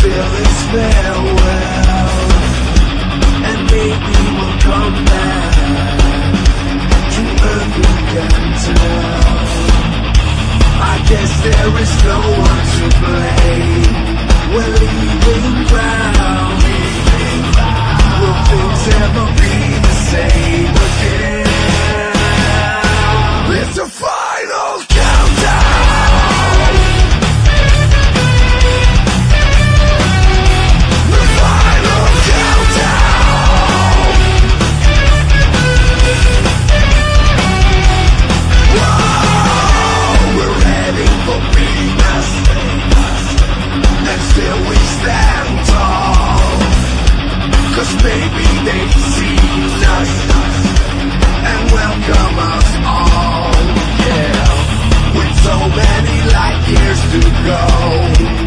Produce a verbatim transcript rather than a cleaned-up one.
still it's farewell, and maybe we'll come back to earth, we can tell. I guess there is no one to blame. We're leaving ground. Will things ever be the same again? It's the final countdown. The final countdown. Whoa, we're heading for Venus, and still we stand tall. 'Cause maybe they've seen us and welcome us all, yeah. With so many light years to go,